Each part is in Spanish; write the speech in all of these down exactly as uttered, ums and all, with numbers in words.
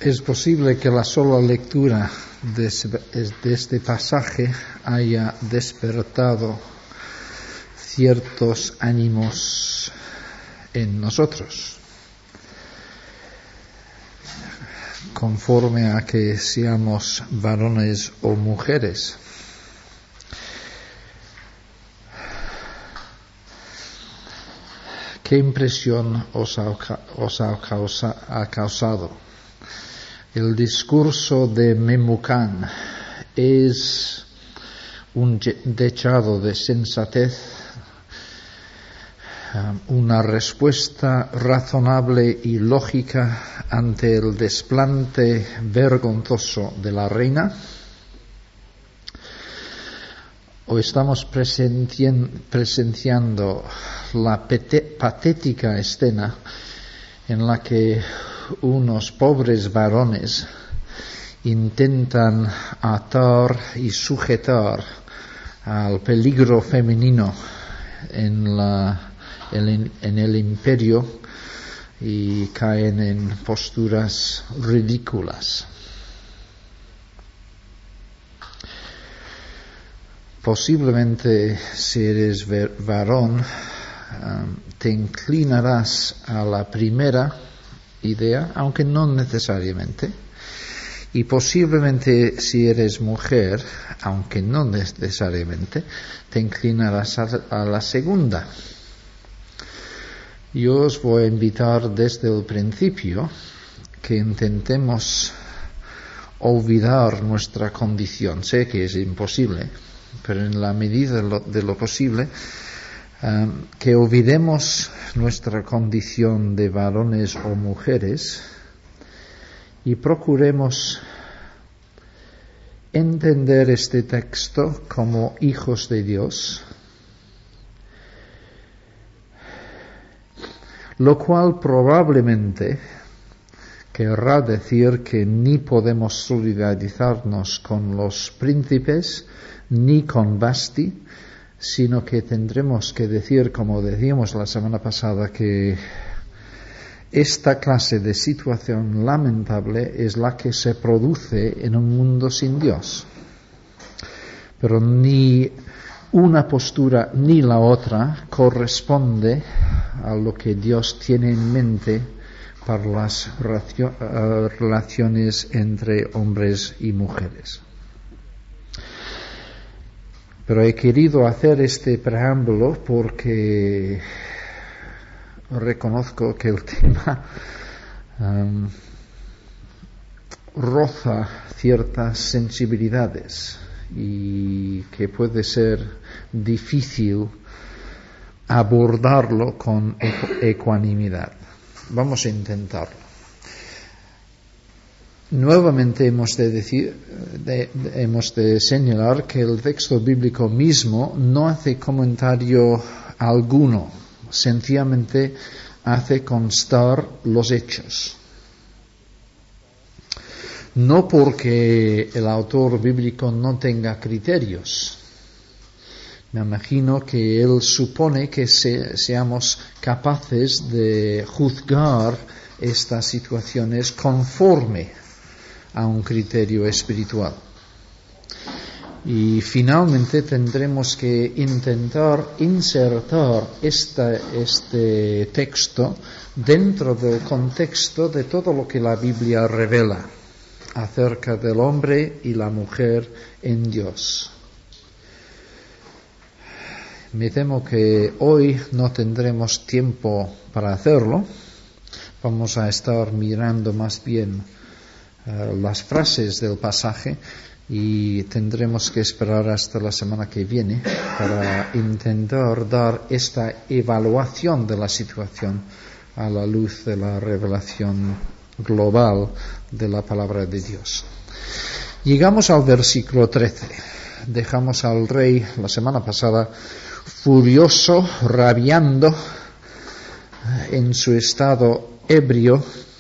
Es posible que la sola lectura de este pasaje haya despertado ciertos ánimos en nosotros, conforme a que seamos varones o mujeres. ¿Qué impresión os ha, os ha, causa, ha causado? El discurso de Memucán es un dechado de sensatez, una respuesta razonable y lógica ante el desplante vergonzoso de la reina. O estamos presenciando la patética escena en la que unos pobres varones intentan atar y sujetar al peligro femenino en, la, en, en el imperio y caen en posturas ridículas. Posiblemente si eres varón um, te inclinarás a la primera idea, aunque no necesariamente, y posiblemente si eres mujer, aunque no necesariamente, te inclinarás a, a la segunda. Yo os voy a invitar desde el principio que intentemos olvidar nuestra condición. Sé que es imposible, pero en la medida de lo, de lo posible, Um, que olvidemos nuestra condición de varones o mujeres y procuremos entender este texto como hijos de Dios, lo cual probablemente querrá decir que ni podemos solidarizarnos con los príncipes ni con Vasti, sino que tendremos que decir, como decíamos la semana pasada, que esta clase de situación lamentable es la que se produce en un mundo sin Dios. Pero ni una postura ni la otra corresponde a lo que Dios tiene en mente para las relaciones entre hombres y mujeres. Pero he querido hacer este preámbulo porque reconozco que el tema um, roza ciertas sensibilidades y que puede ser difícil abordarlo con ecuanimidad. Vamos a intentarlo. Nuevamente hemos de decir, de, de, hemos de señalar que el texto bíblico mismo no hace comentario alguno, sencillamente hace constar los hechos. No porque el autor bíblico no tenga criterios. Me imagino que él supone que se, seamos capaces de juzgar estas situaciones conforme a un criterio espiritual. Y finalmente tendremos que intentar insertar esta, este texto dentro del contexto de todo lo que la Biblia revela acerca del hombre y la mujer en Dios. Me temo que hoy no tendremos tiempo para hacerlo. Vamos a estar mirando más bien Uh, las frases del pasaje y tendremos que esperar hasta la semana que viene para intentar dar esta evaluación de la situación a la luz de la revelación global de la palabra de Dios. Llegamos al versículo trece. Dejamos al rey la semana pasada furioso, rabiando, en su estado ebrio,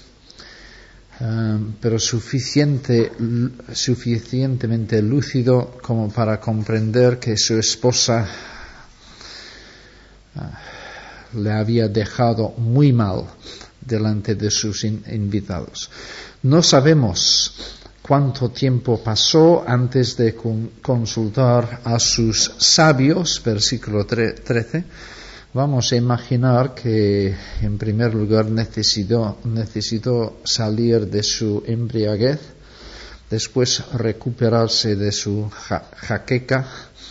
Um, pero suficiente, suficientemente lúcido como para comprender que su esposa uh, le había dejado muy mal delante de sus in- invitados. No sabemos cuánto tiempo pasó antes de con- consultar a sus sabios, versículo trece. Vamos a imaginar que en primer lugar necesitó, necesitó salir de su embriaguez, después recuperarse de su ja- jaqueca,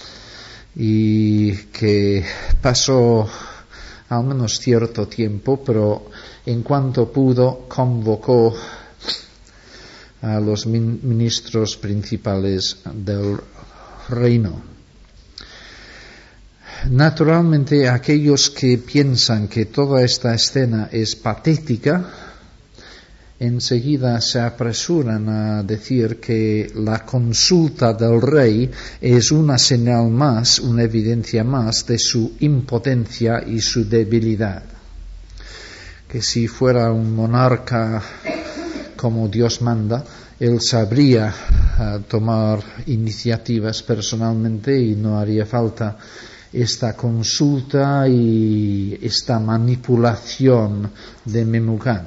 y que pasó al menos cierto tiempo, pero en cuanto pudo convocó a los ministros principales del reino. Naturalmente, aquellos que piensan que toda esta escena es patética, enseguida se apresuran a decir que la consulta del rey es una señal más, una evidencia más de su impotencia y su debilidad. Que si fuera un monarca como Dios manda, él sabría uh, tomar iniciativas personalmente y no haría falta esta consulta y esta manipulación de Memucán.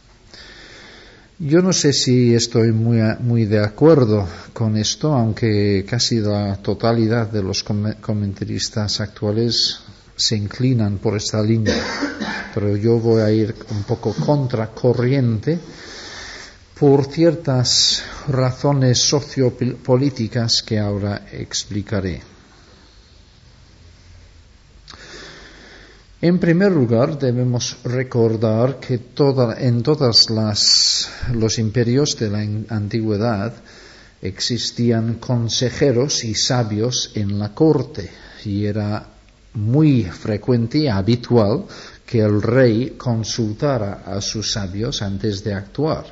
Yo no sé si estoy muy, muy de acuerdo con esto, aunque casi la totalidad de los com- comentaristas actuales se inclinan por esta línea, pero yo voy a ir un poco contracorriente por ciertas razones sociopolíticas que ahora explicaré. En primer lugar, debemos recordar que toda, en todos los imperios de la antigüedad existían consejeros y sabios en la corte, y era muy frecuente y habitual que el rey consultara a sus sabios antes de actuar.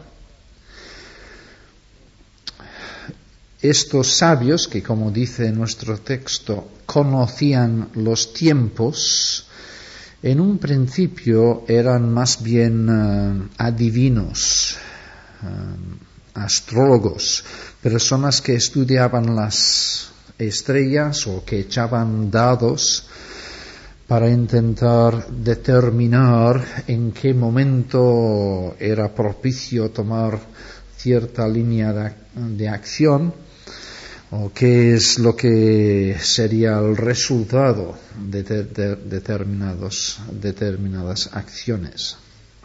Estos sabios, que como dice nuestro texto, conocían los tiempos, en un principio eran más bien uh, adivinos, uh, astrólogos, personas que estudiaban las estrellas o que echaban dados para intentar determinar en qué momento era propicio tomar cierta línea de, de acción, o qué es lo que sería el resultado de, de, de determinados, determinadas acciones.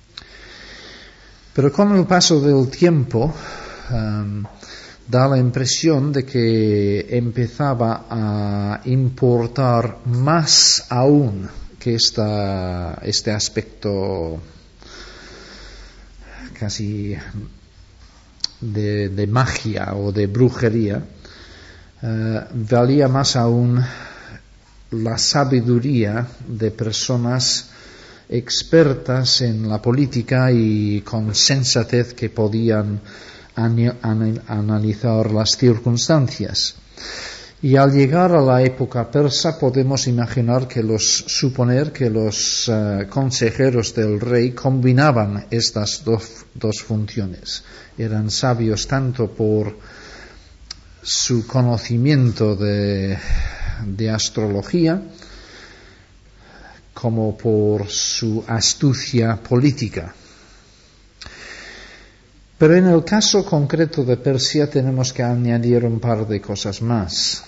Pero con el paso del tiempo um, da la impresión de que empezaba a importar más aún que esta, este aspecto casi de, de magia o de brujería. Uh, valía más aún la sabiduría de personas expertas en la política y con sensatez que podían an- an- analizar las circunstancias. Y al llegar a la época persa podemos imaginar que los suponer que los uh, consejeros del rey combinaban estas dos, dos funciones. Eran sabios tanto por su conocimiento de, de astrología como por su astucia política. Pero en el caso concreto de Persia tenemos que añadir un par de cosas más.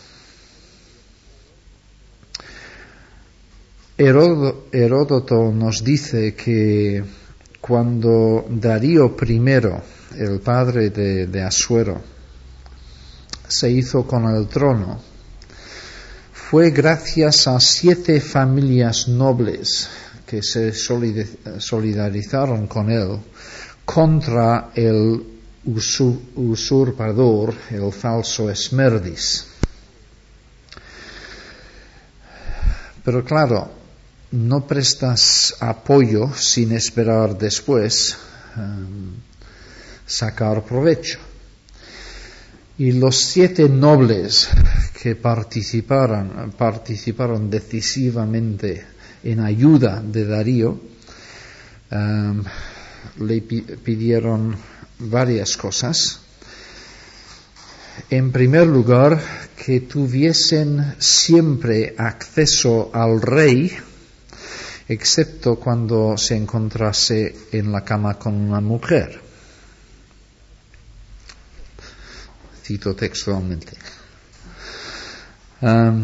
Heródoto, Heródoto nos dice que cuando Darío primero, el padre de, de Asuero, se hizo con el trono, fue gracias a siete familias nobles que se solidarizaron con él contra el usurpador, el falso Esmerdis. Pero claro, no prestas apoyo sin esperar después um, sacar provecho. Y los siete nobles que participaron, participaron decisivamente en ayuda de Darío, um, le pidieron varias cosas. En primer lugar, que tuviesen siempre acceso al rey excepto cuando se encontrase en la cama con una mujer. Cito textualmente. Um,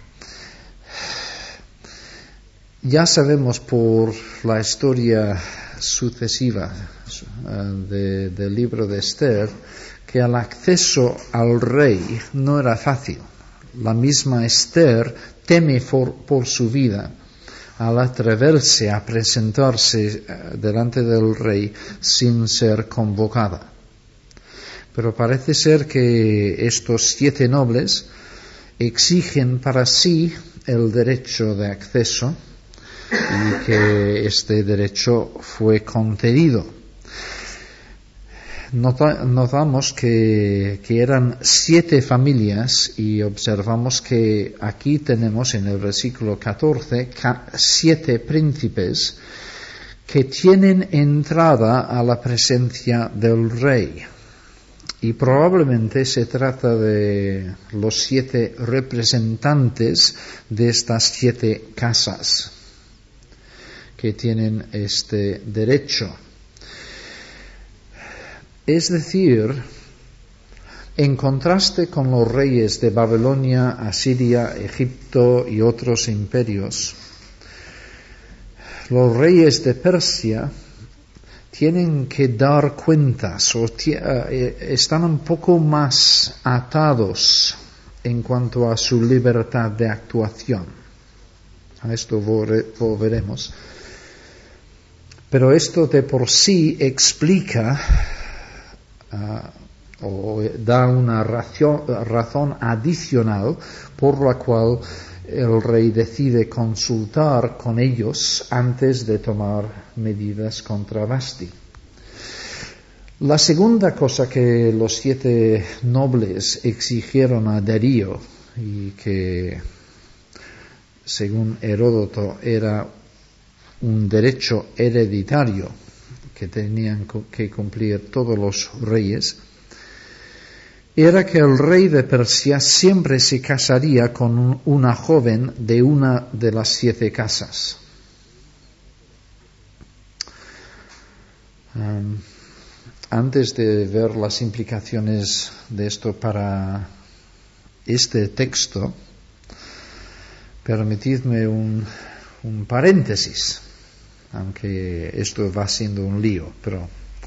ya sabemos por la historia sucesiva uh, de, del libro de Esther que el acceso al rey no era fácil. La misma Esther teme por, por su vida al atreverse a presentarse delante del rey sin ser convocada. Pero parece ser que estos siete nobles exigen para sí el derecho de acceso y que este derecho fue concedido. Nota, notamos que, que eran siete familias y observamos que aquí tenemos en el versículo catorce ca, siete príncipes que tienen entrada a la presencia del rey. Y probablemente se trata de los siete representantes de estas siete casas que tienen este derecho. Es decir, en contraste con los reyes de Babilonia, Asiria, Egipto y otros imperios, los reyes de Persia tienen que dar cuentas o t- eh, están un poco más atados en cuanto a su libertad de actuación. A esto volveremos. Pero esto de por sí explica uh, o da una razón, razón adicional por la cual el rey decide consultar con ellos antes de tomar medidas contra Vasti. La segunda cosa que los siete nobles exigieron a Darío y que según Heródoto era un derecho hereditario que tenían que cumplir todos los reyes, era que el rey de Persia siempre se casaría con una joven de una de las siete casas. Um, antes de ver las implicaciones de esto para este texto, permitidme un, un paréntesis, aunque esto va siendo un lío, pero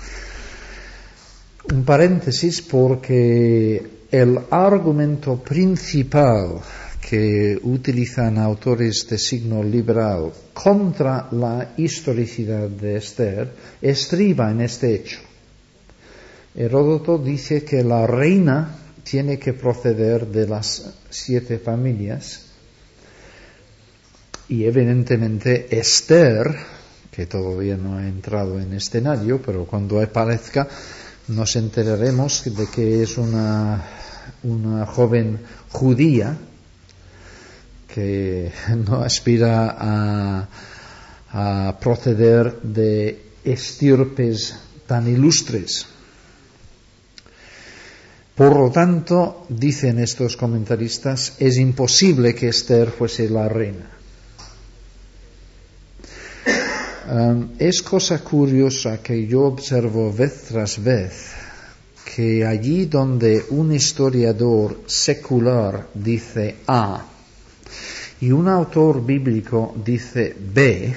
un paréntesis porque el argumento principal que utilizan autores de signo liberal contra la historicidad de Esther estriba en este hecho. Heródoto dice que la reina tiene que proceder de las siete familias y evidentemente Esther, que todavía no ha entrado en escenario, pero cuando aparezca nos enteraremos de que es una, una joven judía que no aspira a, a proceder de estirpes tan ilustres. Por lo tanto, dicen estos comentaristas, es imposible que Esther fuese la reina. Um, es cosa curiosa que yo observo vez tras vez que allí donde un historiador secular dice A y un autor bíblico dice B,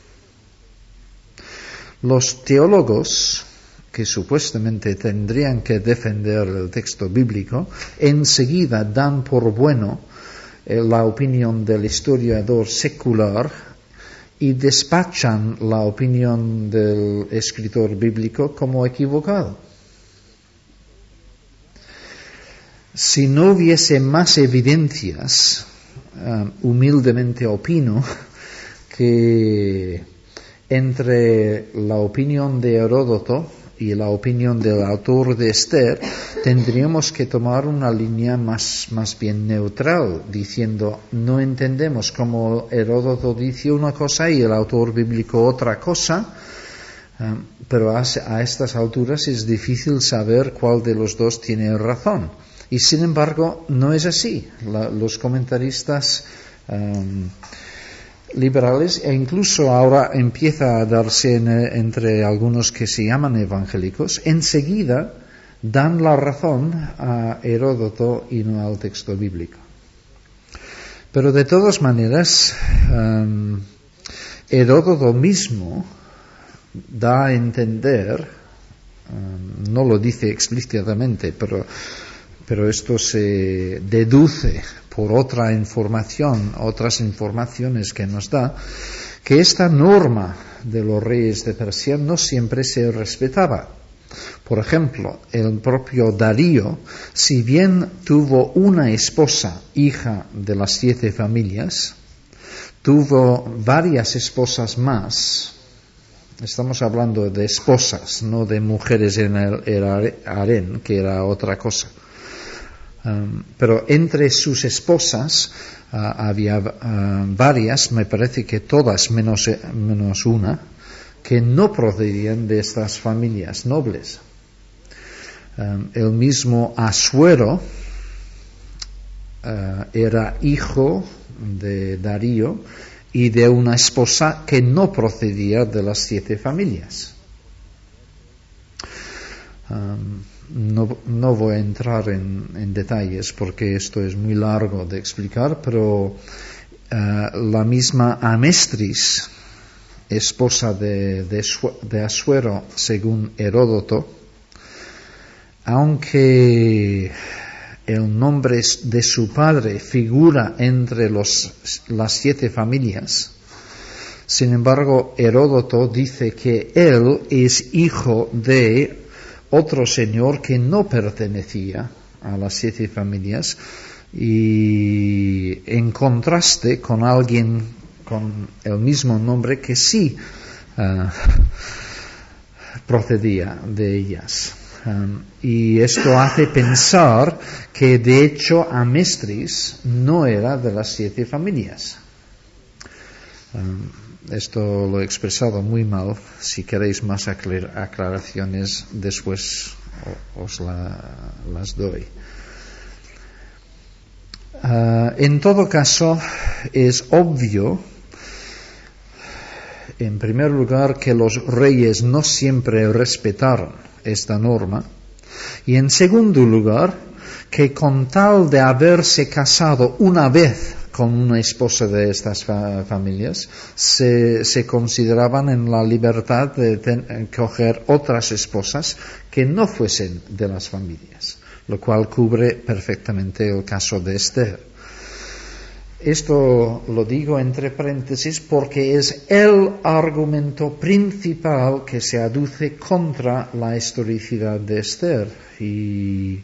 los teólogos que supuestamente tendrían que defender el texto bíblico enseguida dan por bueno eh, la opinión del historiador secular y despachan la opinión del escritor bíblico como equivocado. Si no hubiese más evidencias, um, humildemente opino que entre la opinión de Heródoto y la opinión del autor de Esther tendríamos que tomar una línea más, más bien neutral, diciendo no entendemos cómo Heródoto dice una cosa y el autor bíblico otra cosa, um, pero a, a estas alturas es difícil saber cuál de los dos tiene razón. Y sin embargo no es así. La, los comentaristas um, liberales, e incluso ahora empieza a darse en, entre algunos que se llaman evangélicos, enseguida dan la razón a Heródoto y no al texto bíblico. Pero de todas maneras, um, Heródoto mismo da a entender, um, no lo dice explícitamente, pero, pero esto se deduce por otra información, otras informaciones que nos da, que esta norma de los reyes de Persia no siempre se respetaba. Por ejemplo, el propio Darío, si bien tuvo una esposa, hija de las siete familias, tuvo varias esposas más. Estamos hablando de esposas, no de mujeres en el, el harén, que era otra cosa. Um, pero entre sus esposas uh, había uh, varias, me parece que todas menos, menos una, que no procedían de estas familias nobles. Um, el mismo Asuero uh, era hijo de Darío y de una esposa que no procedía de las siete familias. Um, no, no voy a entrar en, en detalles porque esto es muy largo de explicar, pero uh, la misma Amestris, esposa de, de, de Asuero, según Heródoto, aunque el nombre de su padre figura entre los, las siete familias, sin embargo, Heródoto dice que él es hijo de otro señor que no pertenecía a las siete familias, y en contraste con alguien con el mismo nombre que sí uh, procedía de ellas. Um, y esto hace pensar que de hecho Amestris no era de las siete familias. Um, esto lo he expresado muy mal. Si queréis más aclar- aclaraciones después os la, las doy. Uh, en todo caso, es obvio, en primer lugar, que los reyes no siempre respetaron esta norma, y en segundo lugar, que con tal de haberse casado una vez con una esposa de estas fa- familias, se, se consideraban en la libertad de ten, coger otras esposas que no fuesen de las familias, lo cual cubre perfectamente el caso de Esther. Esto lo digo entre paréntesis porque es el argumento principal que se aduce contra la historicidad de Esther. Y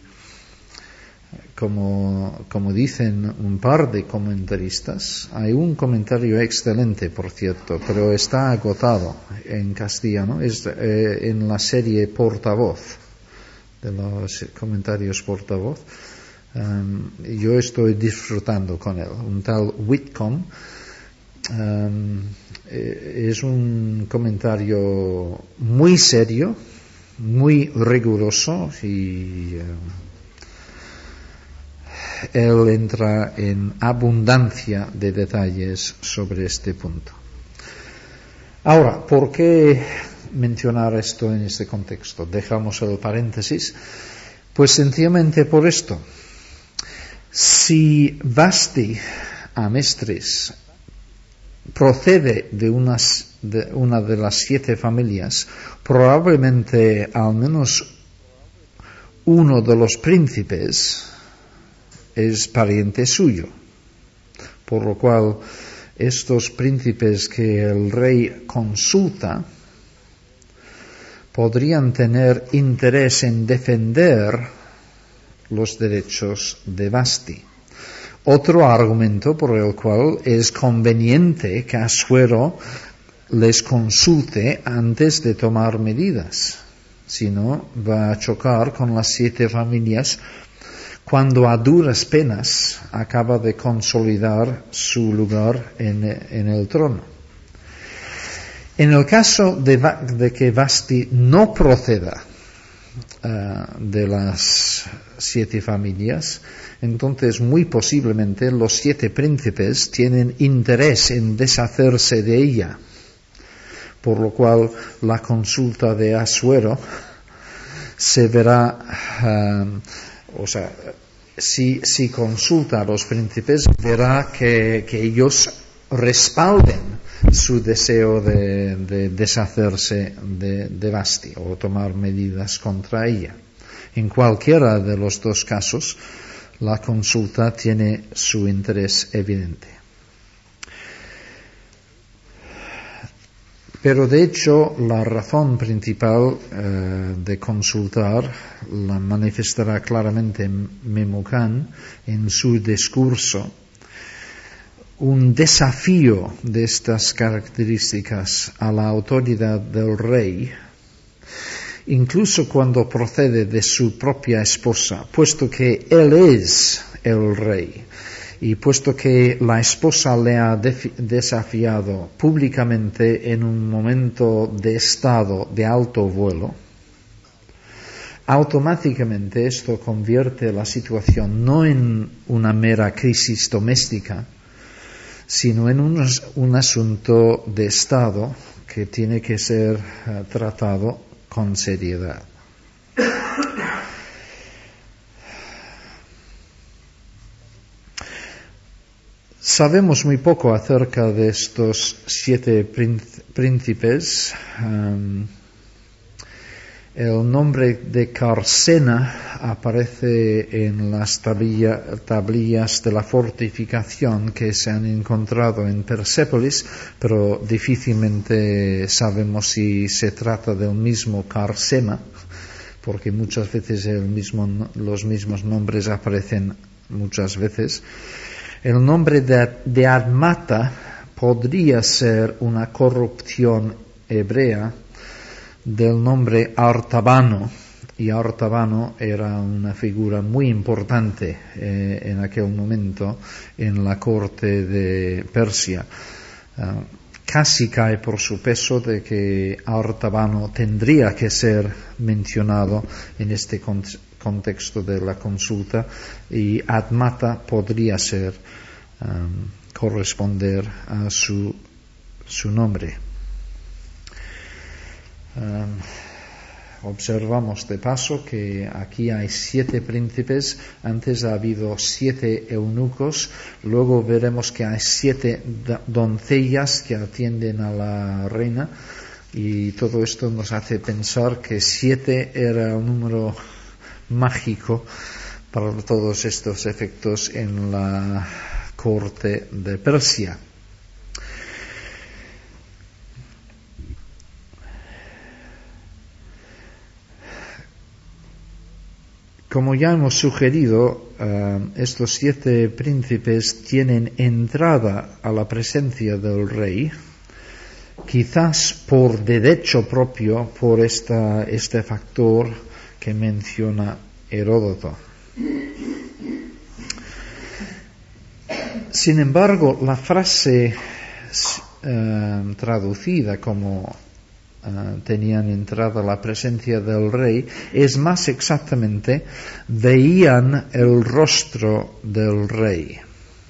como, como dicen un par de comentaristas, hay un comentario excelente, por cierto, pero está agotado en castellano, es eh, en la serie Portavoz, de los comentarios Portavoz. Um, yo estoy disfrutando con él. Un tal Whitcomb um, es un comentario muy serio, muy riguroso, y um, él entra en abundancia de detalles sobre este punto. Ahora, ¿por qué mencionar esto en este contexto? Dejamos el paréntesis. Pues sencillamente por esto. Si Vasti Amestris procede de, unas, de una de las siete familias, probablemente al menos uno de los príncipes es pariente suyo, por lo cual estos príncipes que el rey consulta podrían tener interés en defender los derechos de Vasti. Otro argumento por el cual es conveniente que Asuero les consulte antes de tomar medidas, si no va a chocar con las siete familias cuando a duras penas acaba de consolidar su lugar en, en el trono. En el caso de, de que Vasti no proceda uh, de las siete familias, entonces muy posiblemente los siete príncipes tienen interés en deshacerse de ella, por lo cual la consulta de Asuero se verá, uh, o sea, si, si consulta a los príncipes, verá que, que ellos respalden su deseo de, de deshacerse de, de Vasti o tomar medidas contra ella. En cualquiera de los dos casos, la consulta tiene su interés evidente. Pero de hecho, la razón principal eh, de consultar la manifestará claramente Memucán en su discurso. Un desafío de estas características a la autoridad del rey, incluso cuando procede de su propia esposa, puesto que él es el rey y puesto que la esposa le ha desafiado públicamente en un momento de estado de alto vuelo, automáticamente esto convierte la situación no en una mera crisis doméstica, sino en un, un asunto de Estado que tiene que ser uh, tratado con seriedad. Sabemos muy poco acerca de estos siete príncipes. Um, El nombre de Carsena aparece en las tablilla, tablillas de la fortificación que se han encontrado en Persépolis, pero difícilmente sabemos si se trata del mismo Carsema, porque muchas veces el mismo, los mismos nombres aparecen muchas veces. El nombre de, de Admata podría ser una corrupción hebrea del nombre Artabano, y Artabano era una figura muy importante eh, en aquel momento en la corte de Persia. Uh, casi cae por su peso de que Artabano tendría que ser mencionado en este con- contexto de la consulta, y Admata podría ser um, corresponder a su, su nombre. Um, observamos de paso que aquí hay siete príncipes, antes ha habido siete eunucos, luego veremos que hay siete doncellas que atienden a la reina, y todo esto nos hace pensar que siete era un número mágico para todos estos efectos en la corte de Persia. Como ya hemos sugerido, uh, estos siete príncipes tienen entrada a la presencia del rey, quizás por derecho propio, por esta, este factor que menciona Heródoto. Sin embargo, la frase uh, traducida como Uh, tenían entrada a la presencia del rey, es más exactamente veían el rostro del rey.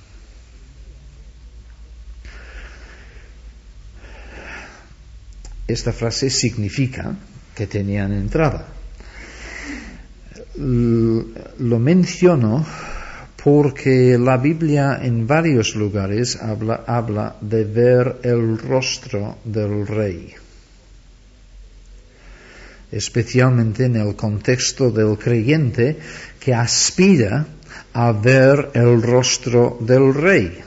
Esta frase significa que tenían entrada. L- lo menciono porque la Biblia en varios lugares habla, habla de ver el rostro del rey, especialmente en el contexto del creyente que aspira a ver el rostro del rey.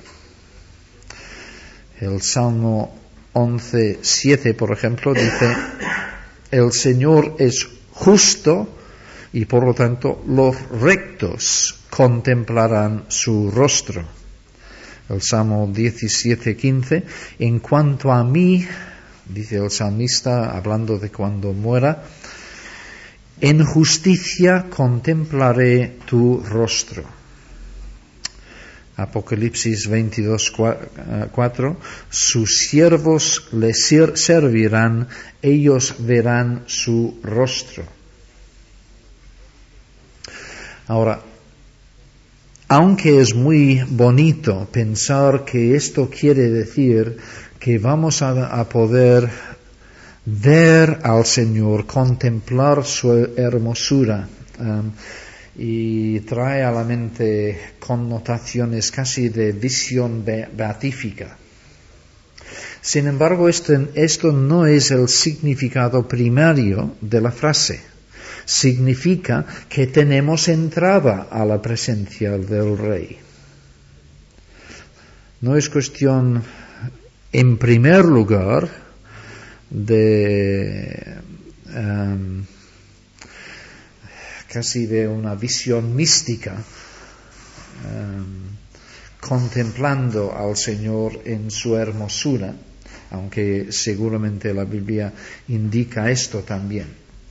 El Salmo once siete, por ejemplo, dice: el Señor es justo y por lo tanto los rectos contemplarán su rostro. El Salmo diecisiete quince: en cuanto a mí, dice el salmista, hablando de cuando muera, en justicia contemplaré tu rostro. Apocalipsis veintidós cuatro: sus siervos le servirán, ellos verán su rostro. Ahora, aunque es muy bonito pensar que esto quiere decir que vamos a, a poder ver al Señor, contemplar su hermosura, um, y trae a la mente connotaciones casi de visión be- beatífica. Sin embargo, esto, esto no es el significado primario de la frase. Significa que tenemos entrada a la presencia del Rey. No es cuestión, en primer lugar, de um, casi de una visión mística, um, contemplando al Señor en su hermosura, aunque seguramente la Biblia indica esto también,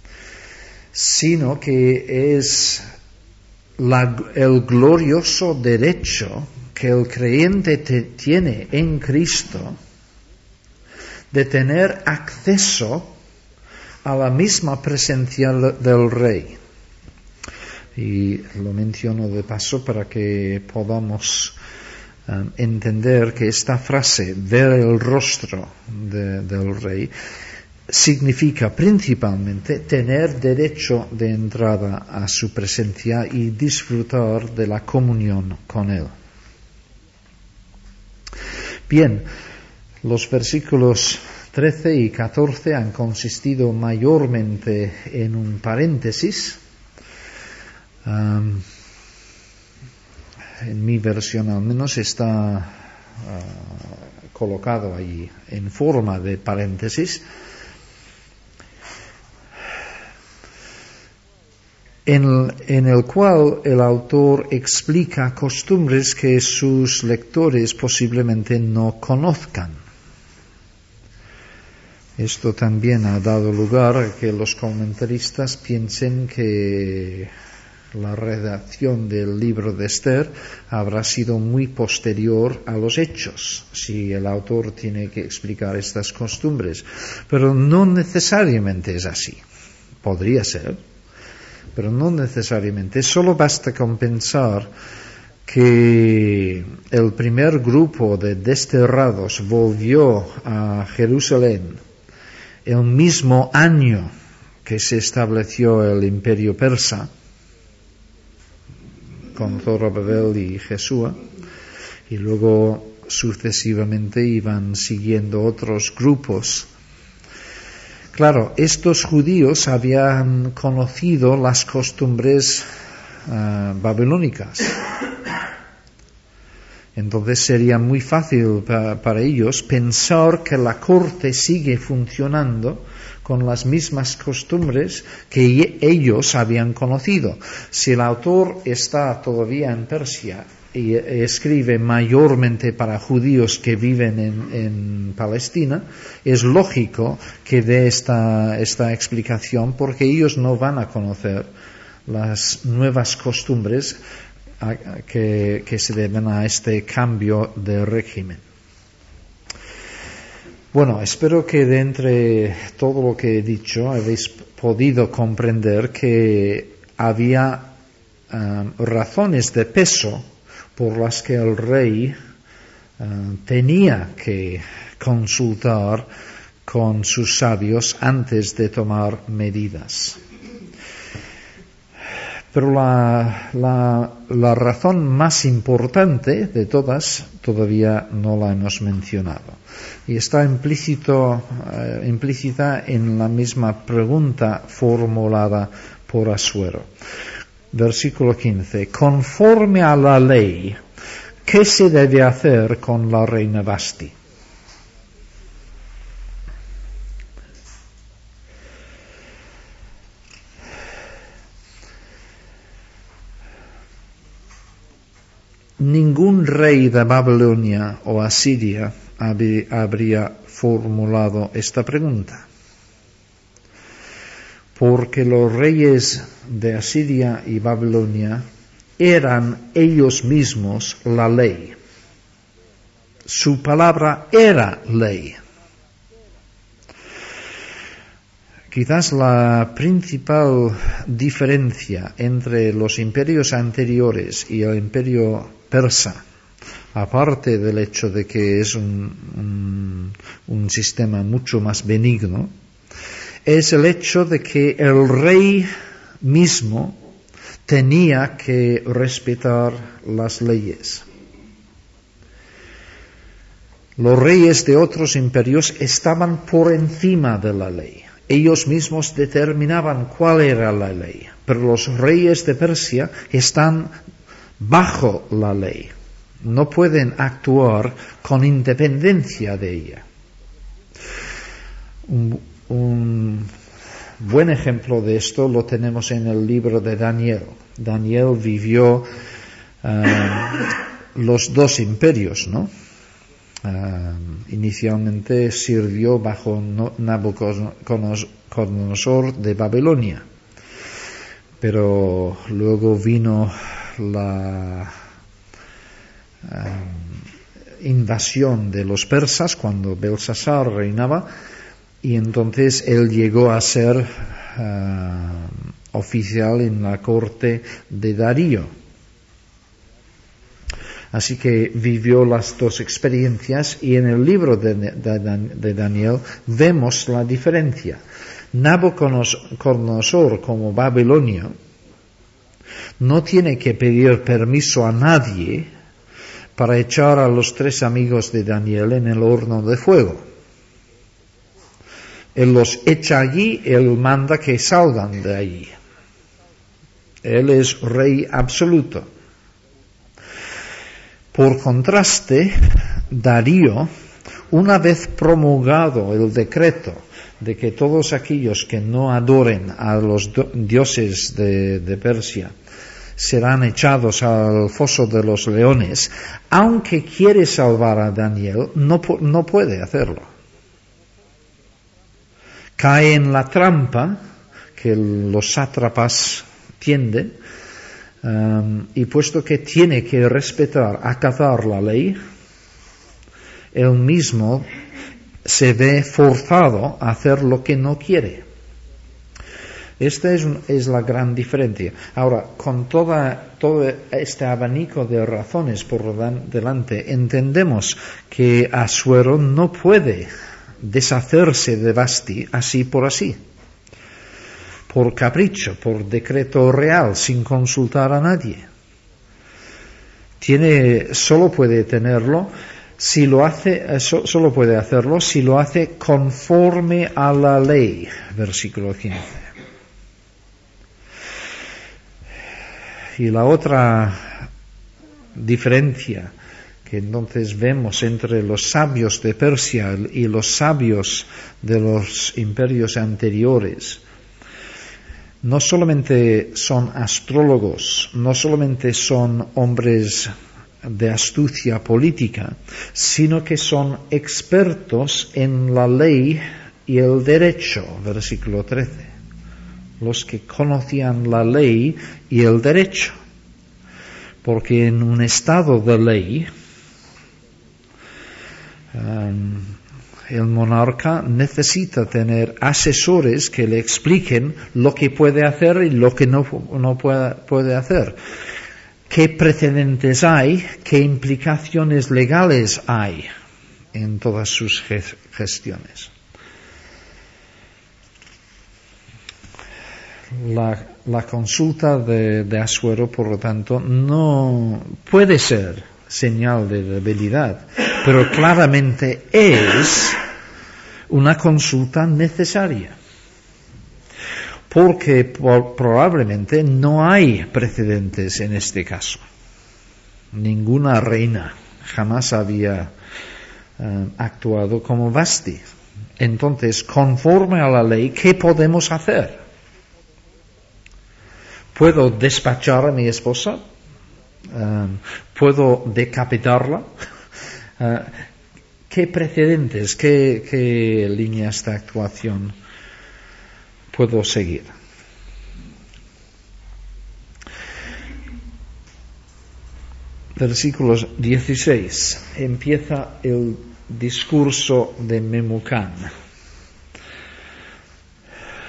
sino que es la, el glorioso derecho que el creyente te, tiene en Cristo de tener acceso a la misma presencia del Rey. Y lo menciono de paso para que podamos um, entender que esta frase, ver el rostro de, del Rey, significa principalmente tener derecho de entrada a su presencia y disfrutar de la comunión con Él. Bien, los versículos trece y catorce han consistido mayormente en un paréntesis. Um, en mi versión al menos está uh, colocado allí en forma de paréntesis, en, en el cual el autor explica costumbres que sus lectores posiblemente no conozcan. Esto también ha dado lugar a que los comentaristas piensen que la redacción del libro de Esther habrá sido muy posterior a los hechos, si el autor tiene que explicar estas costumbres. Pero no necesariamente es así. Podría ser, pero no necesariamente. Solo basta con pensar que el primer grupo de desterrados volvió a Jerusalén el mismo año que se estableció el imperio persa, con Zorobabel y Jesúa, y luego sucesivamente iban siguiendo otros grupos. Claro, estos judíos habían conocido las costumbres uh, babilónicas. Entonces sería muy fácil pa- para ellos pensar que la corte sigue funcionando con las mismas costumbres que ellos habían conocido. Si el autor está todavía en Persia y escribe mayormente para judíos que viven en, en Palestina, es lógico que dé esta, esta explicación, porque ellos no van a conocer las nuevas costumbres a, a, que, que se deben a este cambio de régimen. Bueno, espero que de entre todo lo que he dicho habéis podido comprender que había um, razones de peso por las que el rey uh, tenía que consultar con sus sabios antes de tomar medidas. Pero la, la, la razón más importante de todas todavía no la hemos mencionado. Y está implícito, eh, implícita en la misma pregunta formulada por Asuero. Versículo quince. Conforme a la ley, ¿qué se debe hacer con la reina Vasti? Ningún rey de Babilonia o Asiria habría formulado esta pregunta, porque los reyes de Asiria y Babilonia eran ellos mismos la ley. Su palabra era ley. Quizás la principal diferencia entre los imperios anteriores y el imperio persa, aparte del hecho de que es un, un, un sistema mucho más benigno, es el hecho de que el rey mismo tenía que respetar las leyes. Los reyes de otros imperios estaban por encima de la ley. Ellos mismos determinaban cuál era la ley, pero los reyes de Persia están bajo la ley. No pueden actuar con independencia de ella. Un, un buen ejemplo de esto lo tenemos en el libro de Daniel. Daniel vivió uh, los dos imperios, ¿no? Uh, inicialmente sirvió bajo Nabucodonosor de Babilonia, pero luego vino la uh, invasión de los persas cuando Belsasar reinaba, y entonces él llegó a ser uh, oficial en la corte de Darío. Así que vivió las dos experiencias, y en el libro de, de, de Daniel vemos la diferencia. Nabucodonosor, como Babilonia, no tiene que pedir permiso a nadie para echar a los tres amigos de Daniel en el horno de fuego. Él los echa allí, él manda que salgan de allí. Él es rey absoluto. Por contraste, Darío, una vez promulgado el decreto de que todos aquellos que no adoren a los dioses de, de Persia serán echados al foso de los leones, aunque quiere salvar a Daniel, no, no puede hacerlo. Cae en la trampa que los sátrapas tienden. Um, y puesto que tiene que respetar, acatar la ley, él mismo se ve forzado a hacer lo que no quiere. Esta es, un, es la gran diferencia. Ahora, con toda, todo este abanico de razones por delante, entendemos que Asuero no puede deshacerse de Vasti así por así, por capricho, por decreto real, sin consultar a nadie. Tiene, solo puede tenerlo si lo hace, so, solo puede hacerlo si lo hace conforme a la ley, versículo quince. Y la otra diferencia que entonces vemos entre los sabios de Persia y los sabios de los imperios anteriores, no solamente son astrólogos, no solamente son hombres de astucia política, sino que son expertos en la ley y el derecho, versículo trece. Los que conocían la ley y el derecho. Porque en un estado de ley, um, el monarca necesita tener asesores que le expliquen lo que puede hacer y lo que no, no puede, puede hacer. ¿Qué precedentes hay? ¿Qué implicaciones legales hay en todas sus gestiones? La, la consulta de, de Asuero, por lo tanto, no puede ser señal de debilidad, pero claramente es una consulta necesaria, porque por, probablemente no hay precedentes en este caso. Ninguna reina jamás había uh, actuado como Vasti. Entonces, conforme a la ley, ¿qué podemos hacer? ¿Puedo despachar a mi esposa? Um, ¿Puedo decapitarla? Uh, ¿Qué precedentes, qué, qué líneas de actuación puedo seguir? Versículos dieciséis. Empieza el discurso de Memucán.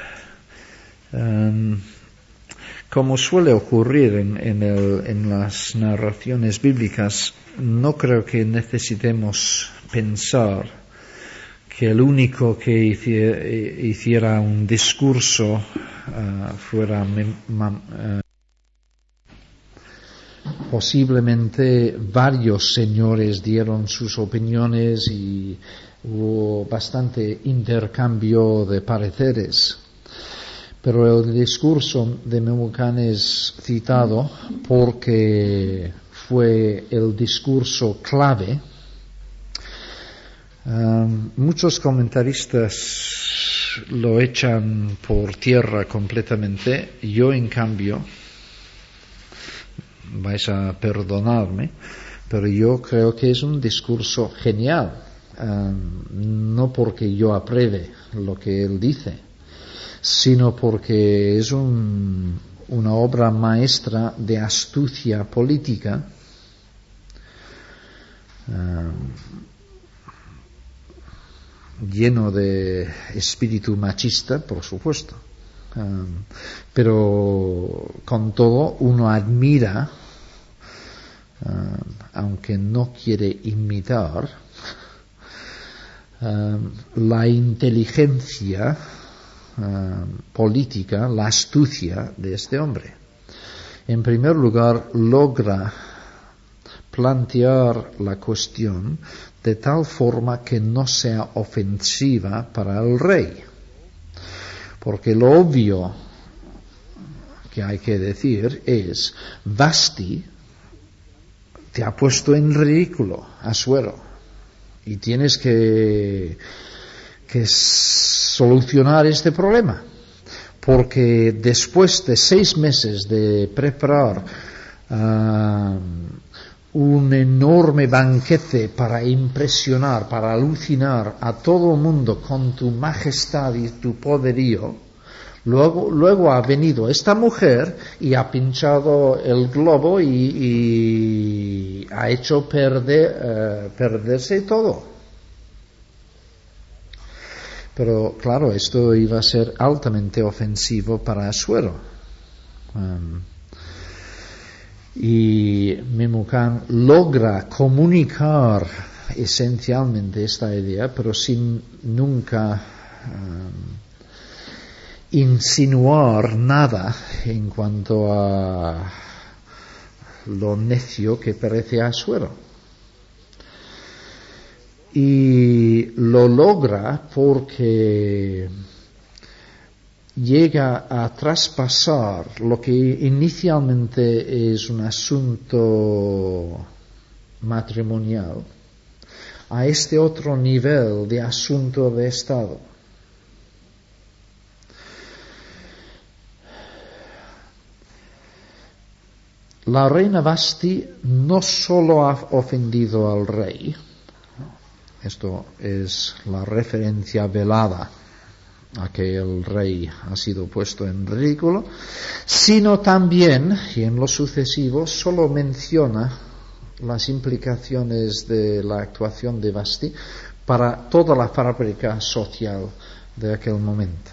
Um, como suele ocurrir en, en, el, en las narraciones bíblicas, no creo que necesitemos pensar que el único que hiciera, hiciera un discurso uh, fuera uh, posiblemente varios señores dieron sus opiniones y hubo bastante intercambio de pareceres. Pero el discurso de Memucán es citado porque fue el discurso clave. Um, muchos comentaristas lo echan por tierra completamente. Yo, en cambio, vais a perdonarme, pero yo creo que es un discurso genial. Um, no porque yo apruebe lo que él dice, sino porque es un, una obra maestra de astucia política, um, lleno de espíritu machista, por supuesto, um, pero con todo uno admira, um, aunque no quiere imitar, um, la inteligencia Uh, política, la astucia de este hombre. En primer lugar, logra plantear la cuestión de tal forma que no sea ofensiva para el rey. Porque lo obvio que hay que decir es: Vasti te ha puesto en ridículo, Asuero, y tienes que que solucionar este problema, porque después de seis meses de preparar uh, un enorme banquete para impresionar, para alucinar a todo el mundo con tu majestad y tu poderío, luego, luego ha venido esta mujer y ha pinchado el globo y, y ha hecho perder, uh, perderse todo. Pero claro, esto iba a ser altamente ofensivo para Asuero. Um, y Memucán logra comunicar esencialmente esta idea, pero sin nunca um, insinuar nada en cuanto a lo necio que parece Asuero. Y lo logra porque llega a traspasar lo que inicialmente es un asunto matrimonial a este otro nivel de asunto de Estado. La reina Vasti no solo ha ofendido al rey. Esto es la referencia velada a que el rey ha sido puesto en ridículo, sino también, y en lo sucesivo, solo menciona las implicaciones de la actuación de Vasti para toda la fábrica social de aquel momento.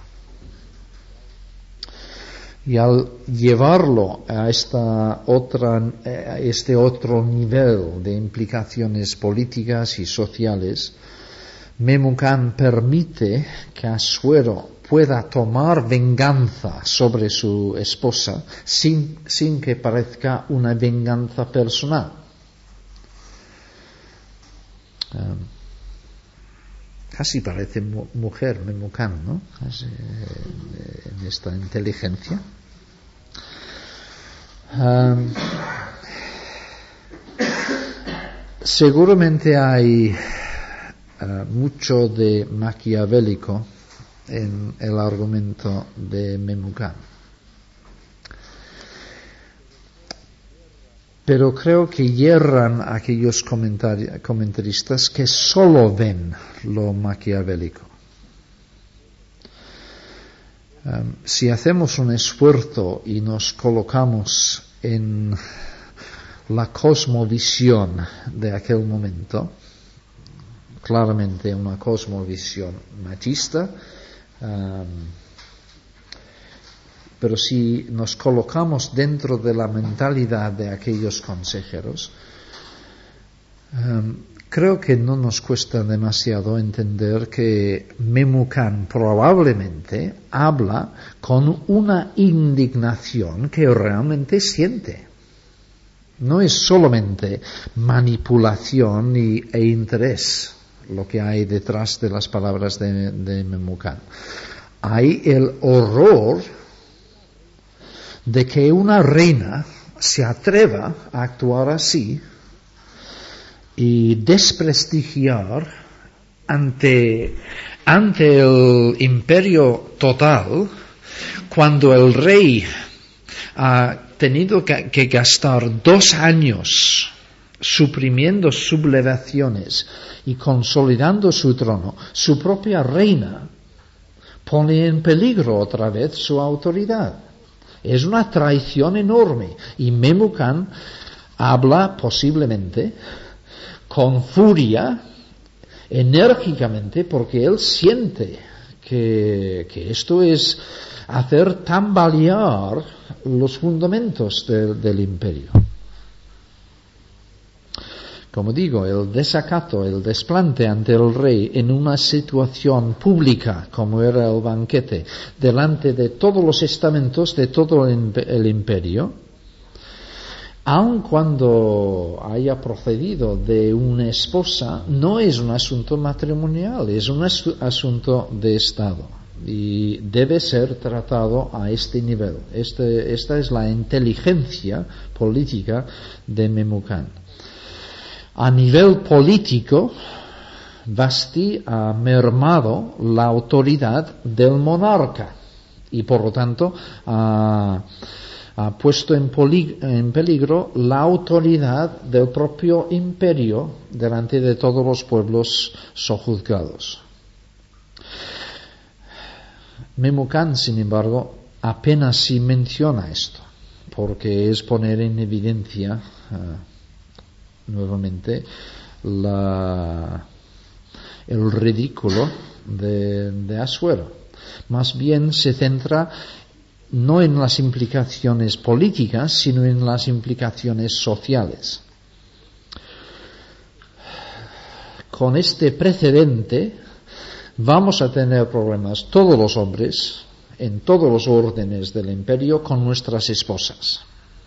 Y al llevarlo a esta otra, a este otro nivel de implicaciones políticas y sociales, Memucán permite que Asuero pueda tomar venganza sobre su esposa sin, sin que parezca una venganza personal. Um, casi parece mu- mujer Memucán, ¿no? Casi, eh, en esta inteligencia. Um, seguramente hay uh, mucho de maquiavélico en el argumento de Memucán, pero creo que hierran aquellos comentari- comentaristas que solo ven lo maquiavélico. Um, si hacemos un esfuerzo y nos colocamos en la cosmovisión de aquel momento, claramente una cosmovisión machista, um, pero si nos colocamos dentro de la mentalidad de aquellos consejeros, um, creo que no nos cuesta demasiado entender que Memucán probablemente habla con una indignación que realmente siente. No es solamente manipulación y, e interés lo que hay detrás de las palabras de, de Memucán. Hay el horror de que una reina se atreva a actuar así y desprestigiar ante, ante el imperio total, cuando el rey ha tenido que, que gastar dos años suprimiendo sublevaciones y consolidando su trono. Su propia reina pone en peligro otra vez su autoridad. Es una traición enorme, y Memucán habla posiblemente con furia, enérgicamente, porque él siente que, que esto es hacer tambalear los fundamentos de, del imperio. Como digo, el desacato, el desplante ante el rey en una situación pública, como era el banquete, delante de todos los estamentos de todo el imperio, aun cuando haya procedido de una esposa, no es un asunto matrimonial, es un asunto de Estado y debe ser tratado a este nivel. Este, esta es la inteligencia política de Memucán. A nivel político, Vashti ha mermado la autoridad del monarca y, por lo tanto, ha, ha puesto en, poli, en peligro la autoridad del propio imperio delante de todos los pueblos sojuzgados. Memucán, sin embargo, apenas si menciona esto, porque es poner en evidencia uh, nuevamente la, el ridículo de, de Asuero. Más bien se centra no en las implicaciones políticas, sino en las implicaciones sociales. Con este precedente vamos a tener problemas todos los hombres en todos los órdenes del imperio con nuestras esposas.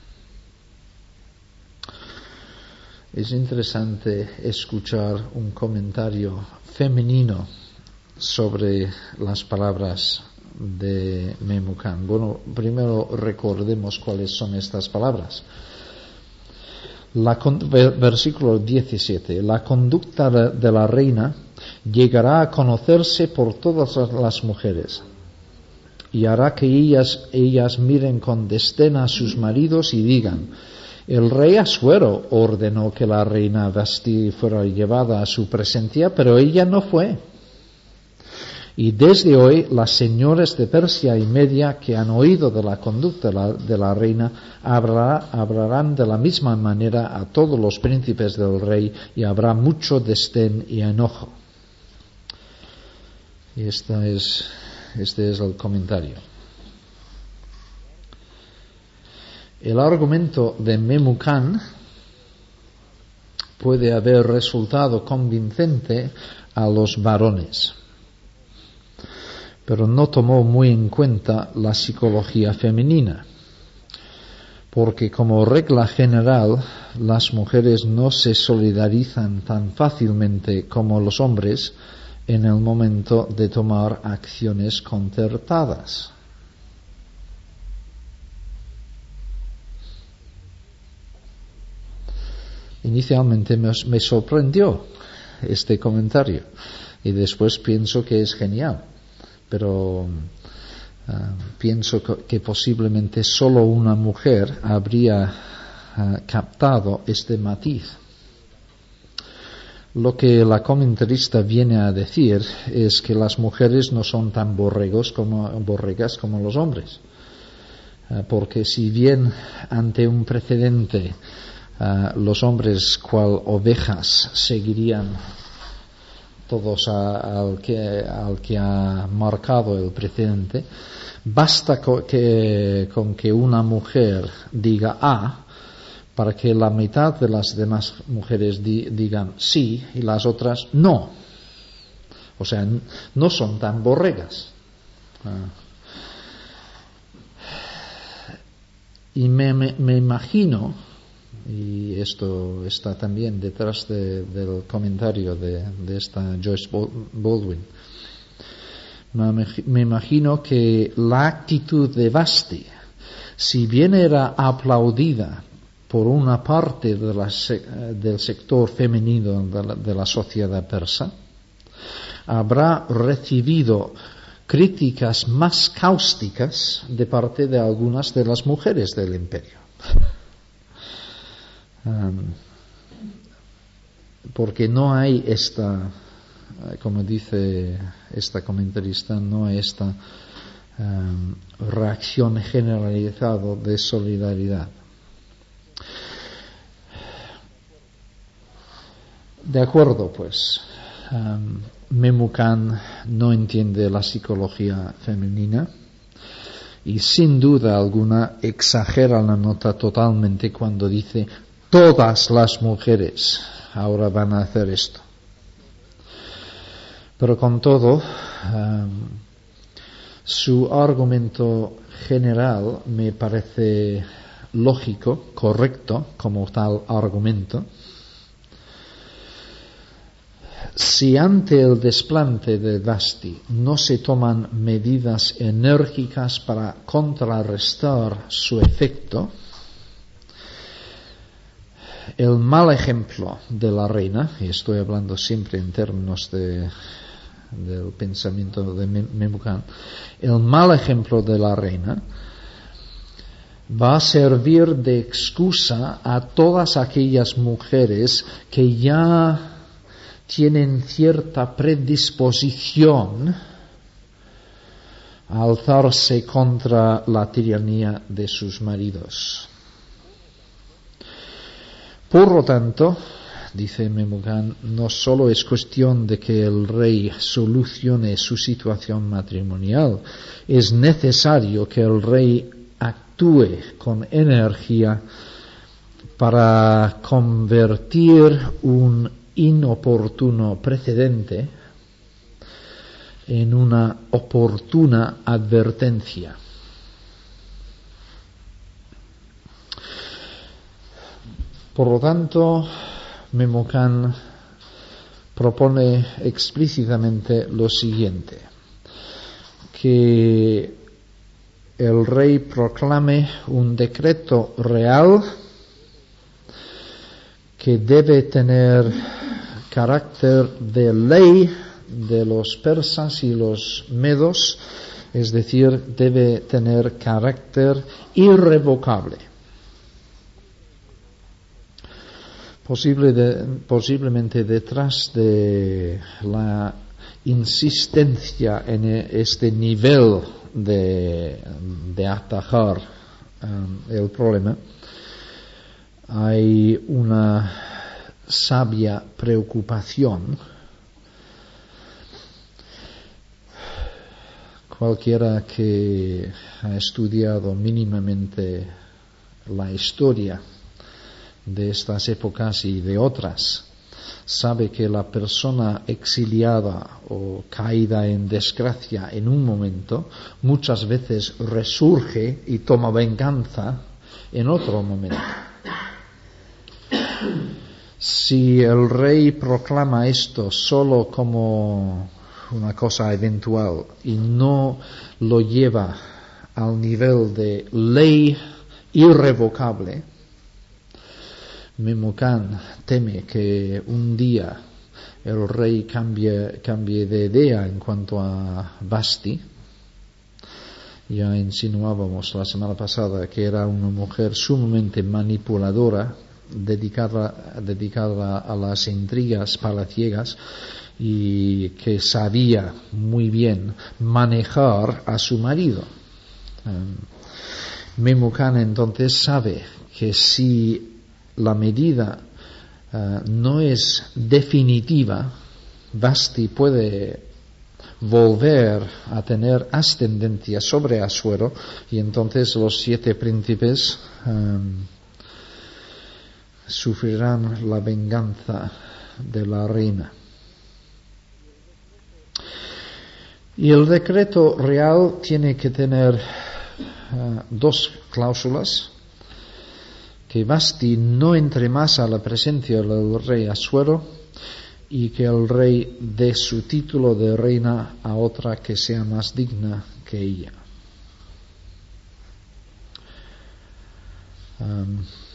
Es interesante escuchar un comentario femenino sobre las palabras de Memucán. Bueno, primero recordemos cuáles son estas palabras. La, versículo diecisiete. La conducta de la reina llegará a conocerse por todas las mujeres y hará que ellas, ellas miren con desdén a sus maridos y digan: el rey Asuero ordenó que la reina Vashti fuera llevada a su presencia, pero ella no fue. Y desde hoy las señoras de Persia y Media que han oído de la conducta de la, de la reina hablará, hablarán de la misma manera a todos los príncipes del rey, y habrá mucho desdén y enojo. Y esta es, este es el comentario. El argumento de Memucán puede haber resultado convincente a los varones, pero no tomó muy en cuenta la psicología femenina, porque como regla general las mujeres no se solidarizan tan fácilmente como los hombres en el momento de tomar acciones concertadas. Inicialmente me, me sorprendió este comentario y después pienso que es genial, pero uh, pienso que, que posiblemente solo una mujer habría uh, captado este matiz. Lo que la comentarista viene a decir es que las mujeres no son tan borregos como, borregas como los hombres, uh, porque si bien ante un precedente Uh, los hombres cual ovejas seguirían todos a, al, que, al que ha marcado el precedente. Basta co, que, con que una mujer diga A para que la mitad de las demás mujeres di, digan sí y las otras no. O sea, no son tan borregas. Ah. Y me, me, me imagino, y esto está también detrás de, del comentario de, de esta Joyce Baldwin, me, me imagino que la actitud de Vashti, si bien era aplaudida por una parte de la, del sector femenino de la, de la sociedad persa, habrá recibido críticas más cáusticas de parte de algunas de las mujeres del imperio. Um, porque no hay esta, como dice esta comentarista, no hay esta um, reacción generalizada de solidaridad. De acuerdo, pues. Um, Memucan no entiende la psicología femenina y sin duda alguna exagera la nota totalmente cuando dice todas las mujeres ahora van a hacer esto. Pero con todo, um, su argumento general me parece lógico, correcto como tal argumento. Si ante el desplante de Vashti no se toman medidas enérgicas para contrarrestar su efecto, el mal ejemplo de la reina, y estoy hablando siempre en términos de, del pensamiento de Memucan, el mal ejemplo de la reina va a servir de excusa a todas aquellas mujeres que ya tienen cierta predisposición a alzarse contra la tiranía de sus maridos. Por lo tanto, dice Memucan, no solo es cuestión de que el rey solucione su situación matrimonial, es necesario que el rey actúe con energía para convertir un inoportuno precedente en una oportuna advertencia. Por lo tanto, Memucan propone explícitamente lo siguiente: que el rey proclame un decreto real que debe tener carácter de ley de los persas y los medos, es decir, debe tener carácter irrevocable. Posible de, posiblemente detrás de la insistencia en este nivel de, de atajar um, el problema, hay una sabia preocupación. Cualquiera que ha estudiado mínimamente la historia de estas épocas y de otras sabe que la persona exiliada o caída en desgracia en un momento muchas veces resurge y toma venganza en otro momento. Si el rey proclama esto solo como una cosa eventual y no lo lleva al nivel de ley irrevocable, Memucan teme que un día el rey cambie, cambie de idea en cuanto a Vashti. Ya insinuábamos la semana pasada que era una mujer sumamente manipuladora, dedicada, dedicada a las intrigas palaciegas y que sabía muy bien manejar a su marido. Um, Memucan entonces sabe que si la medida uh, no es definitiva, Vasti puede volver a tener ascendencia sobre Asuero, y entonces los siete príncipes um, sufrirán la venganza de la reina. Y el decreto real tiene que tener uh, dos cláusulas: que Vasti no entre más a la presencia del rey Asuero, y que el rey dé su título de reina a otra que sea más digna que ella. Um,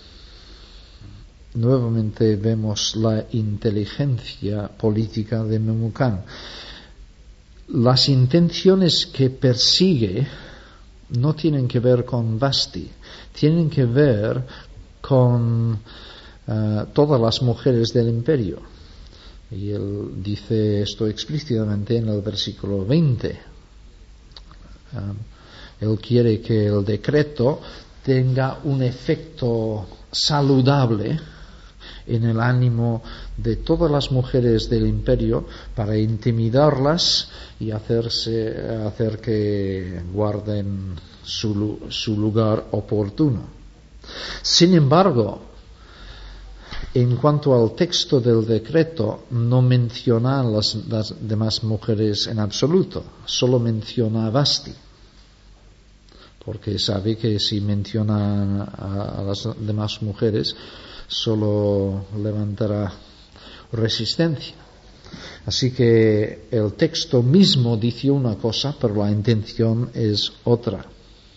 nuevamente vemos la inteligencia política de Memucán. Las intenciones que persigue no tienen que ver con Vasti, tienen que ver con uh, todas las mujeres del imperio. Y él dice esto explícitamente en el versículo veinte. Um, él quiere que el decreto tenga un efecto saludable en el ánimo de todas las mujeres del imperio, para intimidarlas y hacerse, hacer que guarden su, su lugar oportuno. Sin embargo, en cuanto al texto del decreto, no menciona a las, las demás mujeres en absoluto, solo menciona a Vasti, porque sabe que si menciona a, a las demás mujeres, solo levantará resistencia. Así que el texto mismo dice una cosa, pero la intención es otra.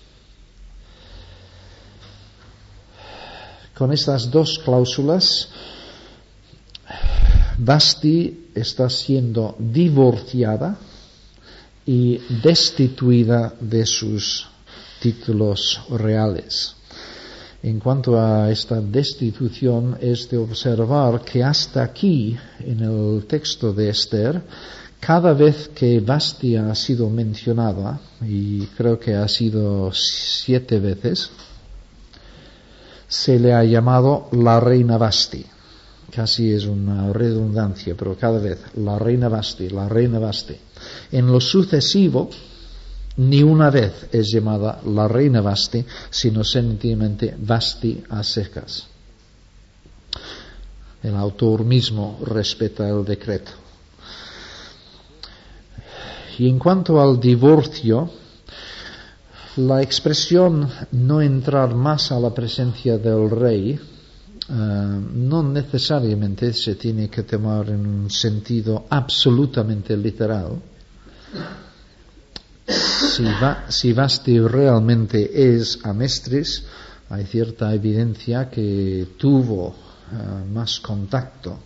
Con estas dos cláusulas, Vasti está siendo divorciada y destituida de sus títulos reales. En cuanto a esta destitución, es de observar que hasta aquí, en el texto de Esther, cada vez que Vasti ha sido mencionada, y creo que ha sido siete veces, se le ha llamado la reina Vasti. Casi es una redundancia, pero cada vez la reina Vasti, la reina Vasti. En lo sucesivo, ni una vez es llamada la reina Vasti, sino sencillamente Vasti a secas. El autor mismo respeta el decreto. Y en cuanto al divorcio, la expresión no entrar más a la presencia del rey uh, no necesariamente se tiene que tomar en un sentido absolutamente literal. Si, va, si Vasti realmente es Amestris, hay cierta evidencia que tuvo uh, más contacto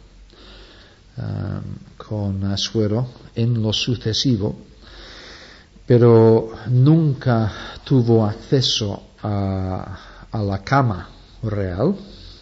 uh, con Asuero en lo sucesivo, pero nunca tuvo acceso a, a la cama real,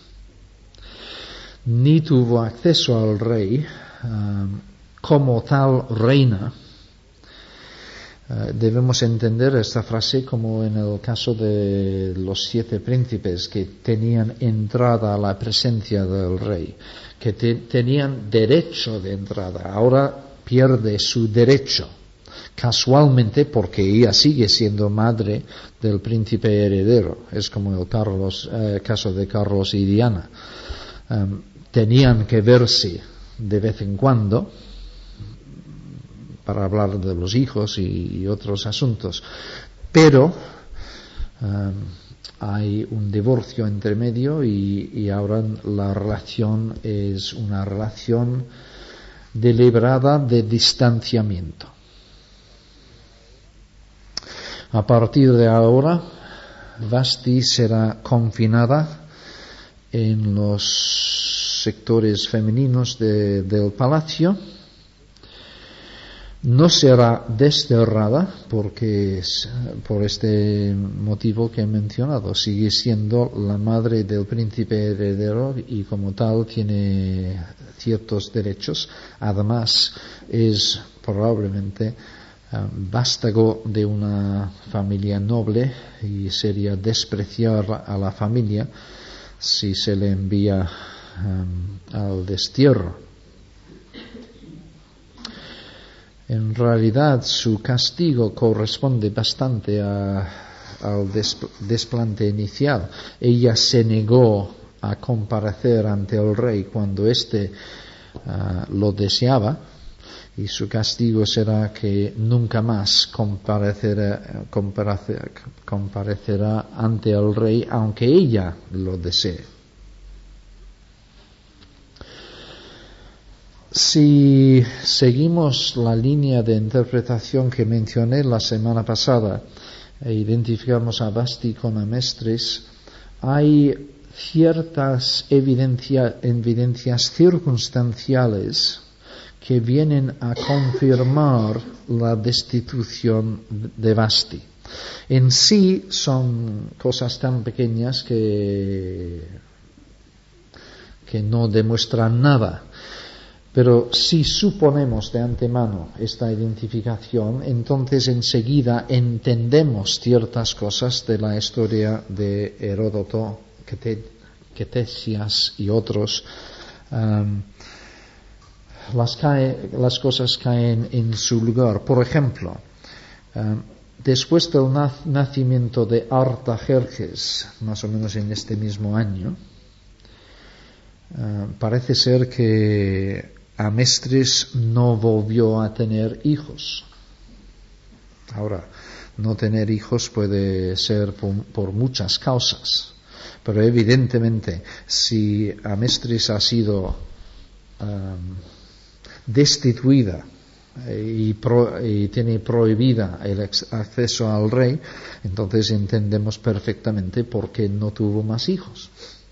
ni tuvo acceso al rey uh, como tal reina. Uh, debemos entender esta frase como en el caso de los siete príncipes que tenían entrada a la presencia del rey, que te, tenían derecho de entrada. Ahora pierde su derecho, casualmente porque ella sigue siendo madre del príncipe heredero. Es como el Carlos, eh, caso de Carlos y Diana. Um, tenían que verse de vez en cuando para hablar de los hijos y, y otros asuntos, pero um, hay un divorcio entre medio y, y ahora la relación es una relación deliberada de distanciamiento. A partir de ahora, Vasti será confinada en los sectores femeninos de, del palacio. No será desterrada porque es, por este motivo que he mencionado, sigue siendo la madre del príncipe heredero y como tal tiene ciertos derechos. Además es probablemente um, vástago de una familia noble y sería despreciar a la familia si se le envía um, al destierro. En realidad su castigo corresponde bastante a, al des, desplante inicial. Ella se negó a comparecer ante el rey cuando éste uh, lo deseaba, y su castigo será que nunca más comparecerá, comparecerá, comparecerá ante el rey aunque ella lo desee. Si seguimos la línea de interpretación que mencioné la semana pasada e identificamos a Vasti con Amestris, hay ciertas evidencia, evidencias circunstanciales que vienen a confirmar la destitución de Vasti. En sí son cosas tan pequeñas que, que no demuestran nada. Pero si suponemos de antemano esta identificación, entonces enseguida entendemos ciertas cosas de la historia de Heródoto, Ctesias y otros. Um, las, cae, las cosas caen en su lugar. Por ejemplo, um, después del nacimiento de Artajerjes, más o menos en este mismo año, uh, parece ser que Amestris no volvió a tener hijos. Ahora, no tener hijos puede ser por, por muchas causas, pero evidentemente si Amestris ha sido um, destituida y, pro, y tiene prohibida el acceso al rey, entonces entendemos perfectamente por qué no tuvo más hijos.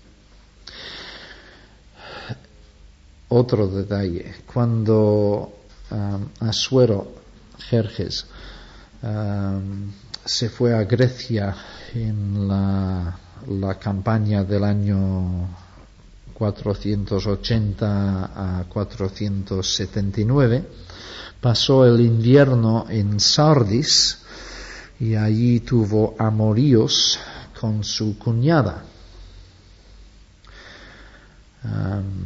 Otro detalle, cuando um, Asuero Jerjes um, se fue a Grecia en la, la campaña del año cuatrocientos ochenta a cuatrocientos setenta y nueve, pasó el invierno en Sardis y allí tuvo amoríos con su cuñada. Um,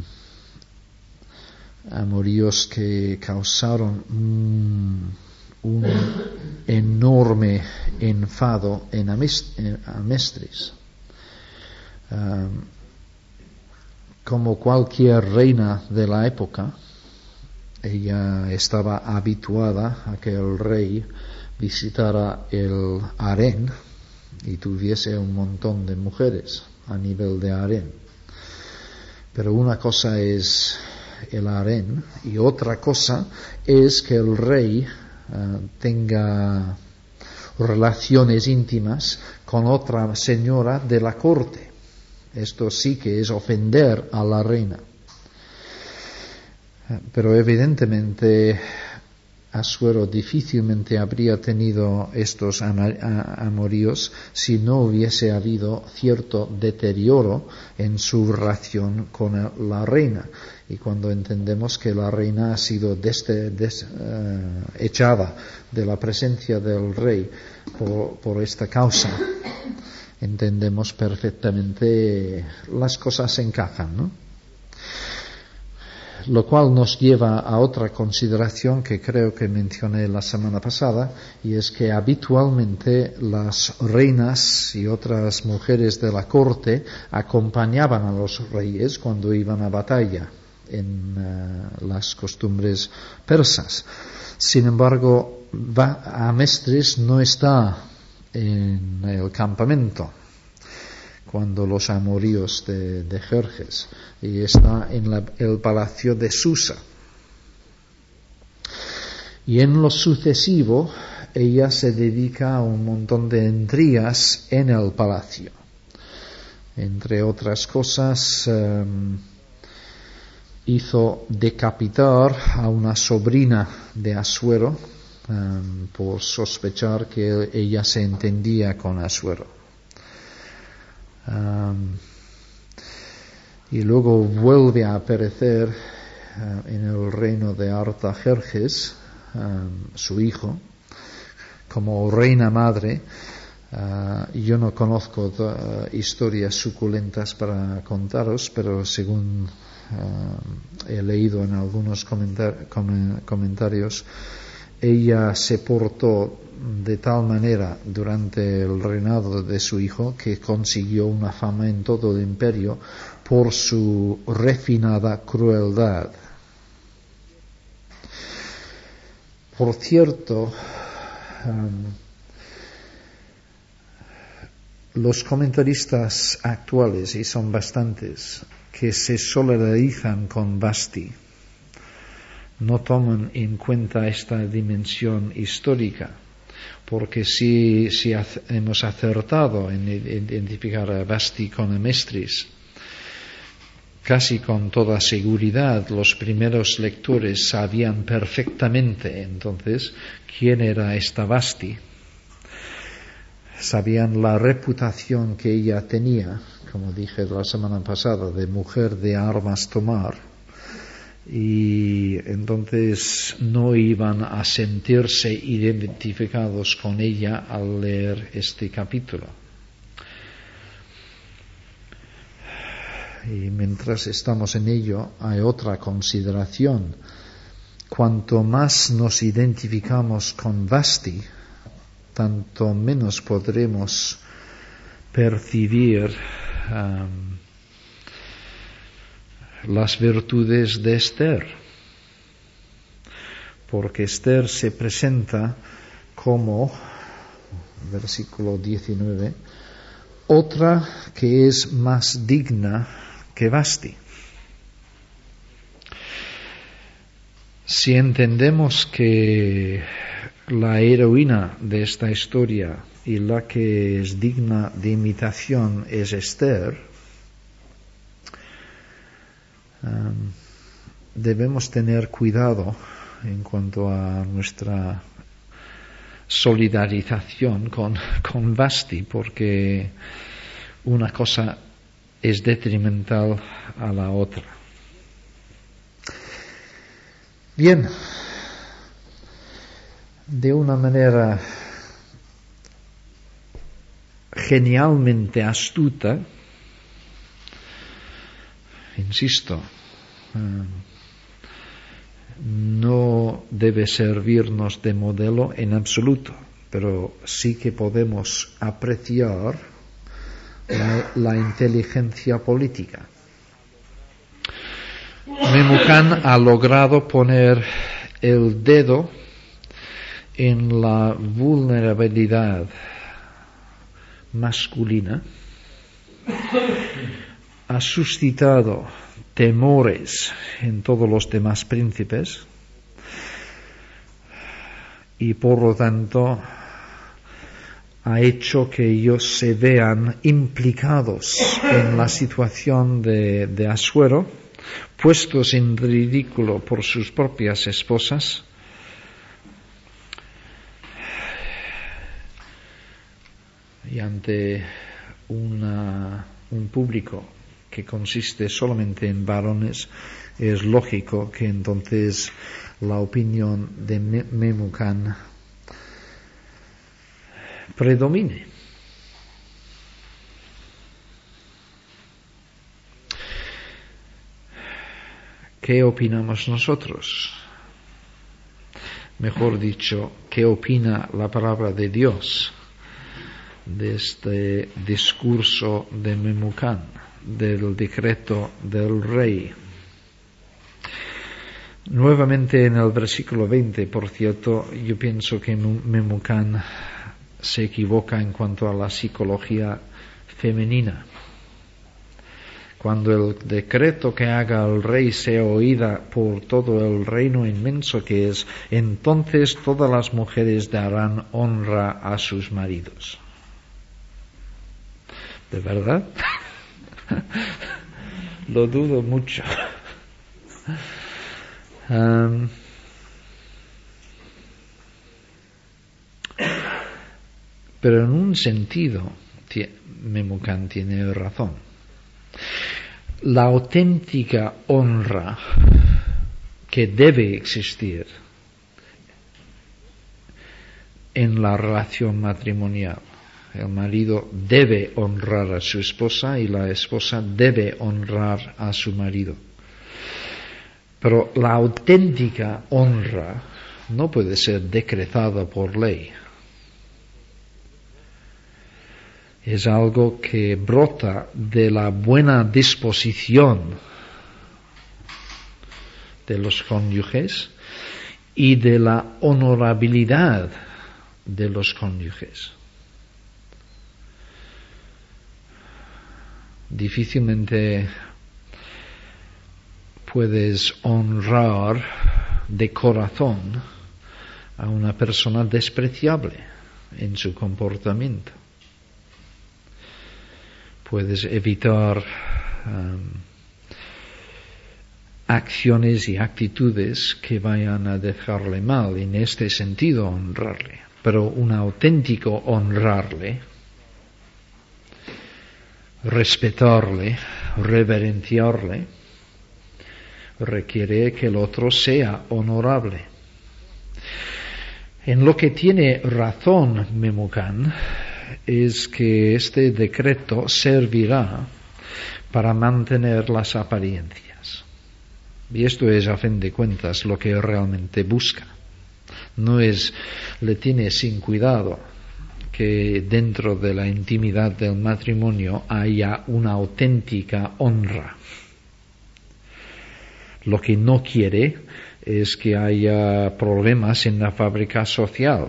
amoríos que causaron un, un enorme enfado en Amestris. Um, como cualquier reina de la época, ella estaba habituada a que el rey visitara el harén y tuviese un montón de mujeres a nivel de harén. Pero una cosa es el harén y otra cosa es que el rey uh, tenga relaciones íntimas con otra señora de la corte. Esto sí que es ofender a la reina. Uh, pero evidentemente Asuero difícilmente habría tenido estos amoríos si no hubiese habido cierto deterioro en su relación con la reina. Y cuando entendemos que la reina ha sido desde, des, uh, echada de la presencia del rey por, por esta causa, entendemos perfectamente las cosas encajan, ¿no? Lo cual nos lleva a otra consideración que creo que mencioné la semana pasada, y es que habitualmente las reinas y otras mujeres de la corte acompañaban a los reyes cuando iban a batalla en uh, las costumbres persas. Sin embargo, Amestris no está en el campamento cuando los amoríos de, de Jerjes, y está en la, el palacio de Susa. Y en lo sucesivo ella se dedica a un montón de intrigas en el palacio. Entre otras cosas, um, hizo decapitar a una sobrina de Asuero um, por sospechar que ella se entendía con Asuero. Um, y luego vuelve a aparecer uh, en el reino de Artajerjes, um, su hijo, como reina madre. Uh, yo no conozco uh, historias suculentas para contaros, pero según uh, he leído en algunos comentar- com- comentarios, ella se portó de tal manera durante el reinado de su hijo que consiguió una fama en todo el imperio por su refinada crueldad. Por cierto, um, los comentaristas actuales, y son bastantes, que se solidarizan con Vashti, no toman en cuenta esta dimensión histórica, porque si, si hemos acertado en identificar a Vashti con Amestris, casi con toda seguridad los primeros lectores sabían perfectamente entonces quién era esta Vashti. Sabían la reputación que ella tenía, como dije la semana pasada, de mujer de armas tomar, y entonces no iban a sentirse identificados con ella al leer este capítulo. Y mientras estamos en ello, hay otra consideración. Cuanto más nos identificamos con Vashti, tanto menos podremos percibir um, las virtudes de Esther, porque Esther se presenta como, versículo diecinueve, otra que es más digna que Vashti. Si entendemos que la heroína de esta historia y la que es digna de imitación es Esther, um, debemos tener cuidado en cuanto a nuestra solidarización con, con Vashti, porque una cosa es detrimental a la otra. Bien, de una manera genialmente astuta, insisto, um, no debe servirnos de modelo en absoluto, pero sí que podemos apreciar la, la inteligencia política. Memucán ha logrado poner el dedo en la vulnerabilidad masculina, ha suscitado temores en todos los demás príncipes y por lo tanto ha hecho que ellos se vean implicados en la situación de, de Asuero, puestos en ridículo por sus propias esposas, y ante una, un público que consiste solamente en varones, es lógico que entonces la opinión de Memucán predomine. ¿Qué opinamos nosotros? Mejor dicho, ¿qué opina la palabra de Dios de este discurso de Memucán, del decreto del rey? Nuevamente en el versículo veinte, por cierto, yo pienso que Memucán se equivoca en cuanto a la psicología femenina. Cuando el decreto que haga el rey sea oída por todo el reino inmenso que es, entonces todas las mujeres darán honra a sus maridos. ¿De verdad? Lo dudo mucho. Um, pero en un sentido, Memucán tiene razón. La auténtica honra que debe existir en la relación matrimonial, el marido debe honrar a su esposa y la esposa debe honrar a su marido. Pero la auténtica honra no puede ser decretada por ley. Es algo que brota de la buena disposición de los cónyuges y de la honorabilidad de los cónyuges. Difícilmente puedes honrar de corazón a una persona despreciable en su comportamiento. Puedes evitar um, acciones y actitudes que vayan a dejarle mal, en este sentido honrarle. Pero un auténtico honrarle, respetarle, reverenciarle, requiere que el otro sea honorable. En lo que tiene razón Memucán es que este decreto servirá para mantener las apariencias. Y esto es, a fin de cuentas, lo que realmente busca. No es, le tiene sin cuidado que dentro de la intimidad del matrimonio haya una auténtica honra. Lo que no quiere es que haya problemas en la fábrica social.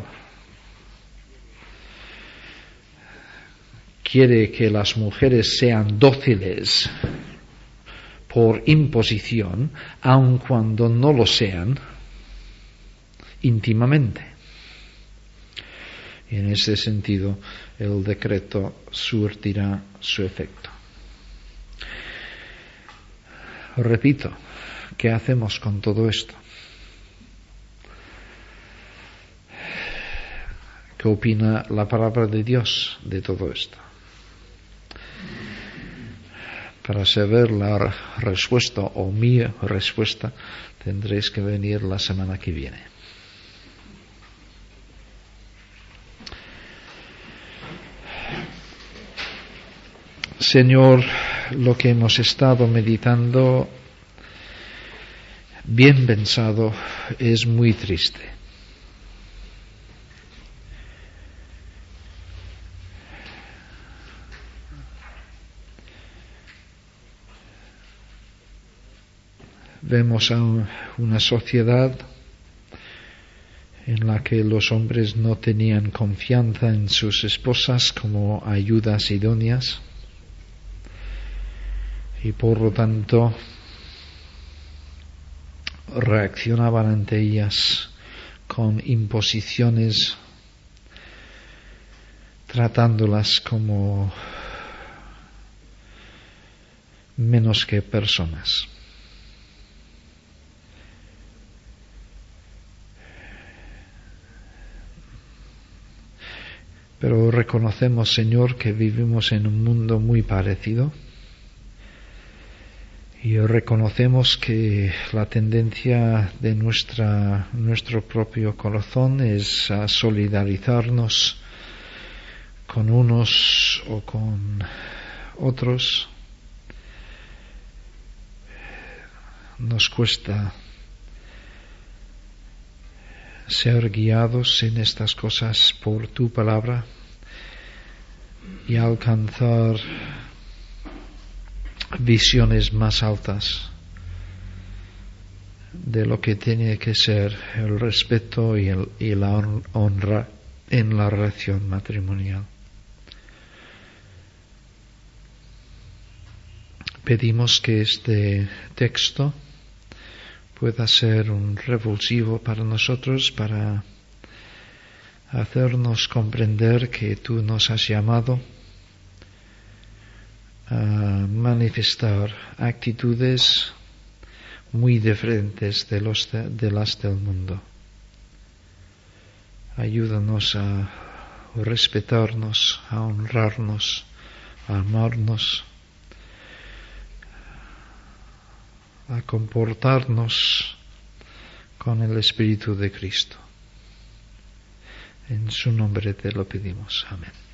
Quiere que las mujeres sean dóciles por imposición, aun cuando no lo sean íntimamente. Y en ese sentido, el decreto surtirá su efecto. Repito, ¿qué hacemos con todo esto? ¿Qué opina la palabra de Dios de todo esto? Para saber la respuesta o mi respuesta, tendréis que venir la semana que viene. Señor, lo que hemos estado meditando, bien pensado, es muy triste. Vemos a una sociedad en la que los hombres no tenían confianza en sus esposas como ayudas idóneas y por lo tanto reaccionaban ante ellas con imposiciones, tratándolas como menos que personas. Pero reconocemos, Señor, que vivimos en un mundo muy parecido y reconocemos que la tendencia de nuestra, nuestro propio corazón es a solidarizarnos con unos o con otros. Nos cuesta ser guiados en estas cosas por tu palabra y alcanzar visiones más altas de lo que tiene que ser el respeto y, el, y la honra en la relación matrimonial. Pedimos que este texto pueda ser un revulsivo para nosotros, para hacernos comprender que tú nos has llamado a manifestar actitudes muy diferentes de, los de, de las del mundo. Ayúdanos a respetarnos, a honrarnos, a amarnos, a comportarnos con el Espíritu de Cristo. En su nombre te lo pedimos. Amén.